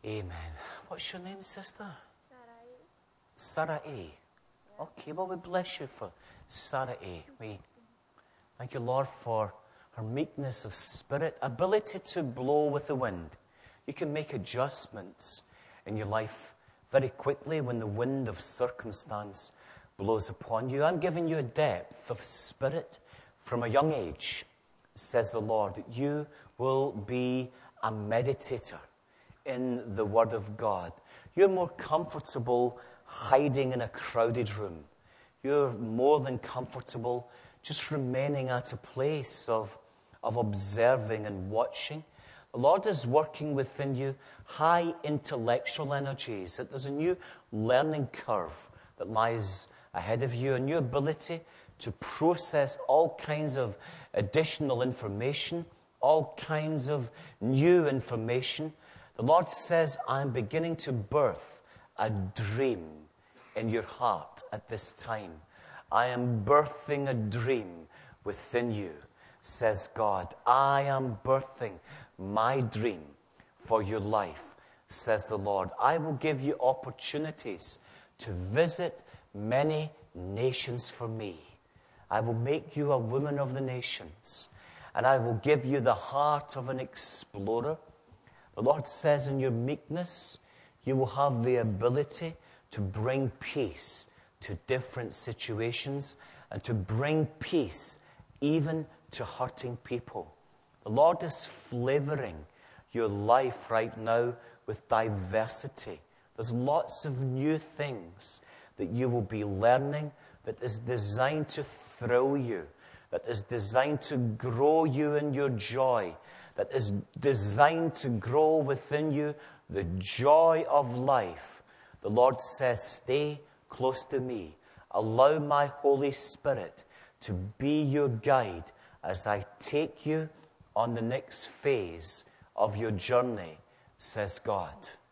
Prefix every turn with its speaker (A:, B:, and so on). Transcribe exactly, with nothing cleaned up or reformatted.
A: Amen. What's your name, sister? Sarah A. Yeah. Okay, well, we bless you for Sarah A. We thank you, Lord, for her meekness of spirit, ability to blow with the wind. You can make adjustments in your life very quickly when the wind of circumstance blows upon you. I'm giving you a depth of spirit from a young age, says the Lord. You will be a meditator in the Word of God. You're more comfortable hiding in a crowded room. You're more than comfortable just remaining at a place of, of observing and watching. The Lord is working within you high intellectual energies, that there's a new learning curve that lies ahead of you, a new ability to process all kinds of additional information, all kinds of new information. The Lord says, I'm beginning to birth a dream in your heart at this time. I am birthing a dream within you, says God. I am birthing my dream for your life, says the Lord. I will give you opportunities to visit many nations for me. I will make you a woman of the nations, and I will give you the heart of an explorer. The Lord says in your meekness, you will have the ability to bring peace to different situations and to bring peace even to hurting people. The Lord is flavoring your life right now with diversity. There's lots of new things that you will be learning that is designed to thrill you, that is designed to grow you in your joy, that is designed to grow within you the joy of life. The Lord says, stay close to me. Allow my Holy Spirit to be your guide as I take you on the next phase of your journey, says God.